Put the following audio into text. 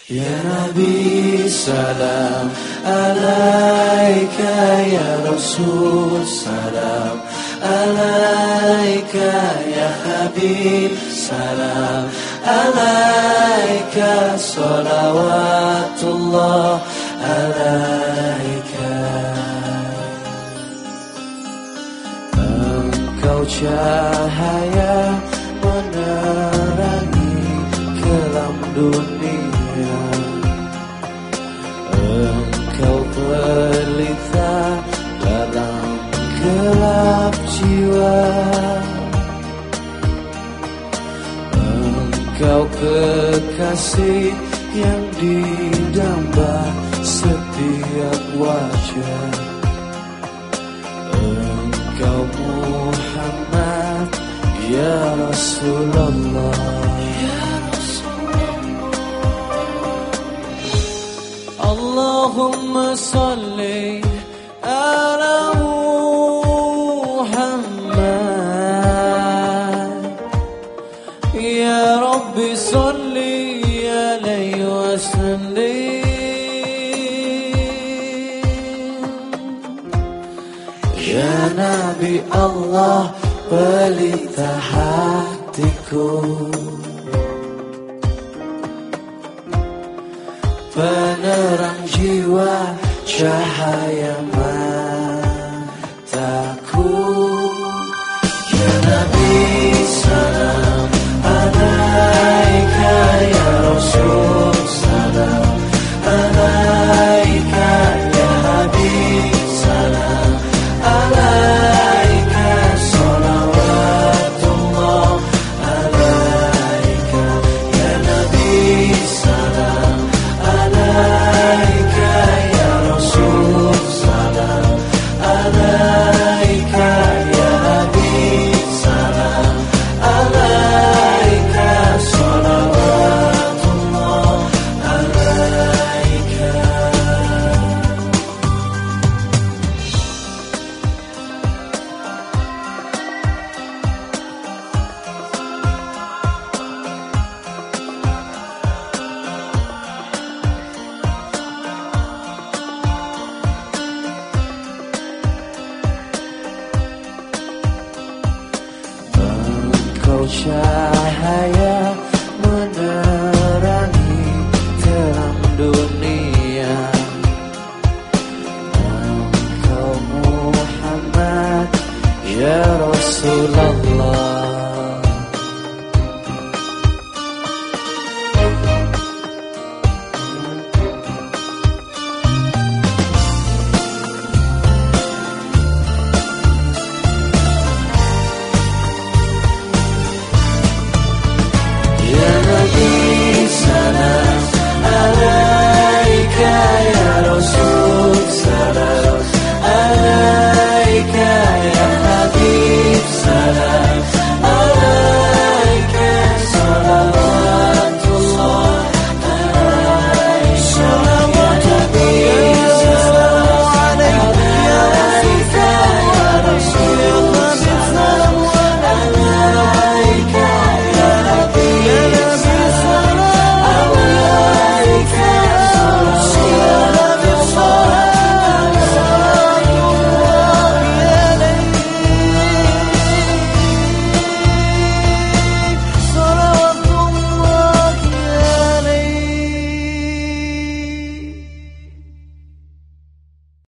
Ya Nabi salam alaika, ya Rasul salam alaika, ya Habib salam alaika, salawatullah alaika. Engkau cahaya menerangi kelam dunia, engkau pelita dalam gelap jiwa, engkau kekasih yang didamba setiap wajah, engkau Muhammad ya Rasulullah. Allahumma salli ala Muhammad, ya Rabbi salli alaihi wa sallim. Ya Nabi Allah pelita hatiku, penerang jiwa, cahaya